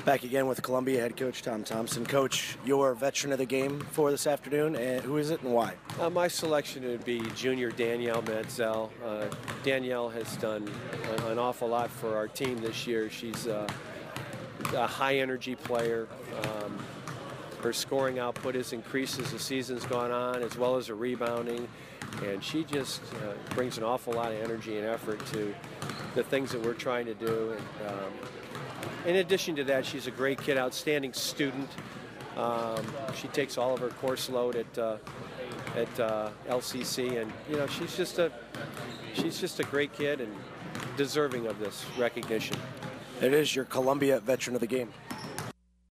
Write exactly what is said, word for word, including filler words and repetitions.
Back again with Columbia head coach Tom Thompson. Coach, your veteran of the game for this afternoon, and who is it and why? Uh, my selection would be junior Danielle Metzel. Uh, Danielle has done an, an awful lot for our team this year. She's uh, a high-energy player. Um, her scoring output has increased as the season's gone on, as well as her rebounding, and she just uh, brings an awful lot of energy and effort to the things that we're trying to do. And, um, in addition to that, she's a great kid, outstanding student. Um, she takes all of her course load at uh, at uh, L C C, and you know she's just a she's just a great kid and deserving of this recognition. It is your Columbia veteran of the game.